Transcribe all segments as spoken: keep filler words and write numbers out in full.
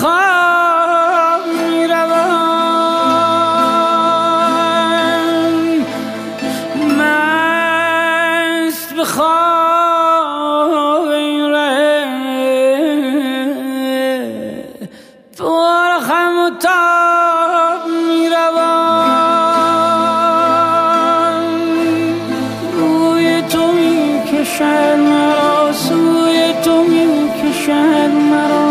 خواب میروم، مست به خواب این ره پر خم و تاب میروم. روی تو میکشد مرا، سوی تو میکشد مرا،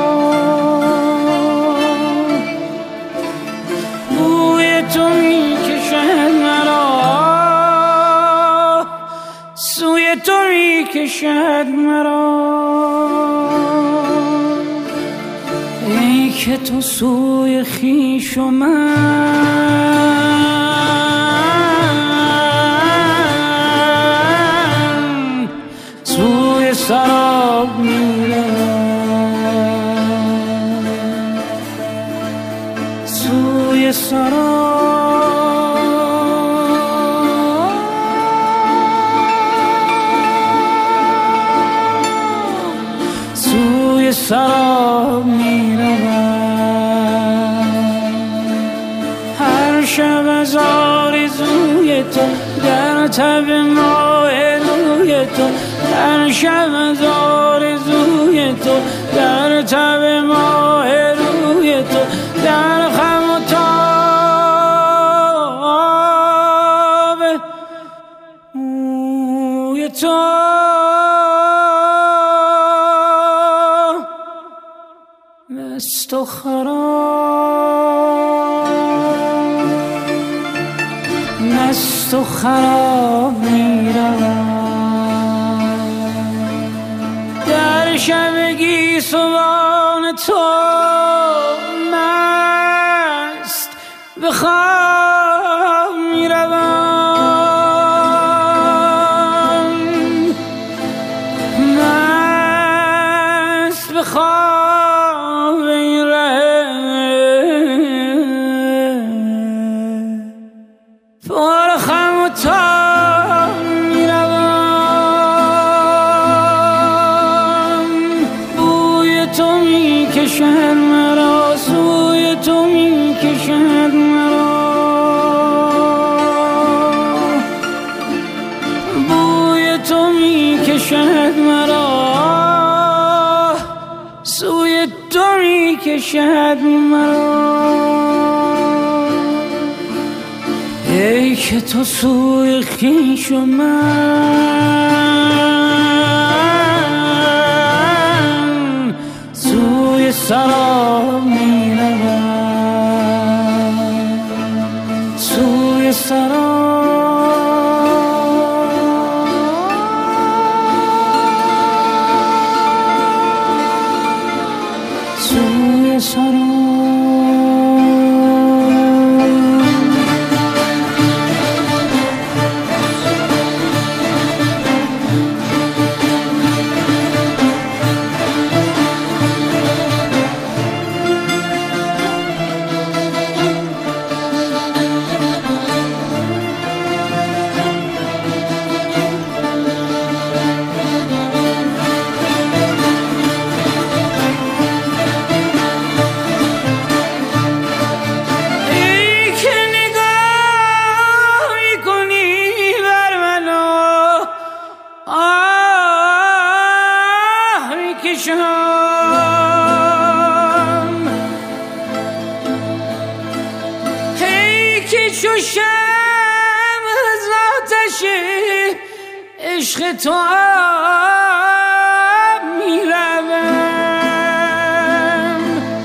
روی تو میکشد مرا، سوی تو میکشد مرا. ای که تو سوی خویش و من سوی سراب میروم، سوی سراب، سوی سراب میروم. هر شب از آرزوی تو در تب ماه روی تو، هر شب از آرزوی تو در تب ماه روی تو، در خم و تاب موی تو مست و خراب، مست و خراب میروم. در شب گیسوان تو مست به خواب میروم، مست به خواب این ره پر خم و تاب میروم. بوی تو میکشد مرا، سوی تو میکشد مرا، بوی تو میکشد مرا، سوی تو میکشد مرا. ای که تو سوی خویش و من سوی سراب میروم، سوی سراب، سوی سراب. هی که چو شمع از آتش عشق تو آب میروم،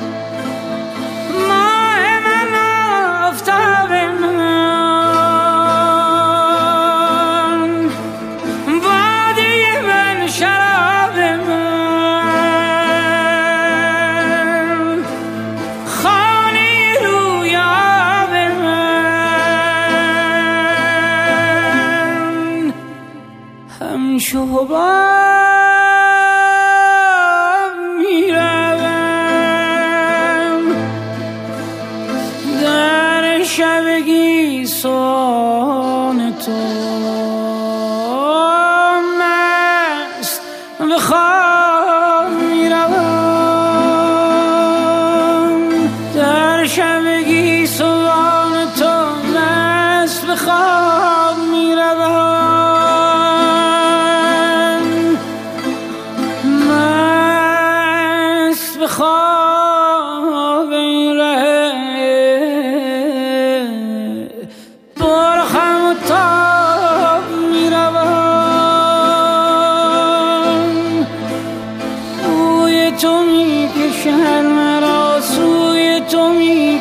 ماه من آفتاب من، باده من شراب من، خانه رویاب من، همچو حباب میروم. در شب گیسوان تو مست به خواب میروم،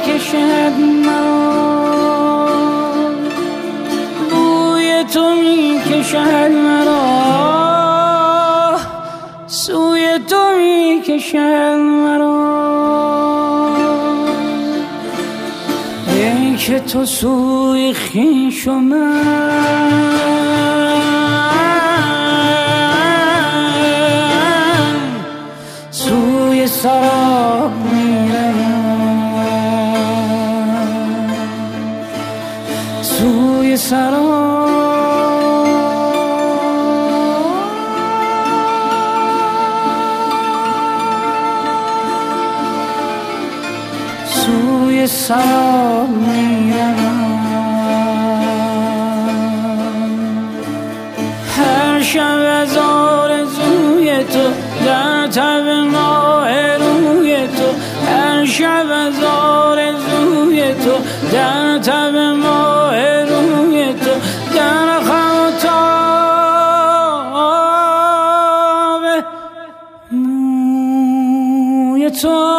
کشد مرا، بوی تو می کشد مرا، سوی تو می کشد مرا. ای که تو سوی خویش و من سوی سراب میروم، سوی سراب. سوی سراب میروم. هر شب از آرزوی تو در تب ماه روی تو، هر شب از آرزوی تو در تب ماه روی تو، در خم و تاب موی تو.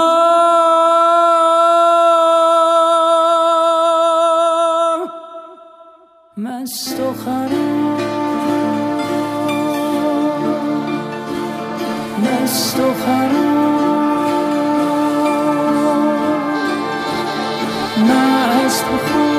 مست و خراب، مست و خراب، مست و خراب.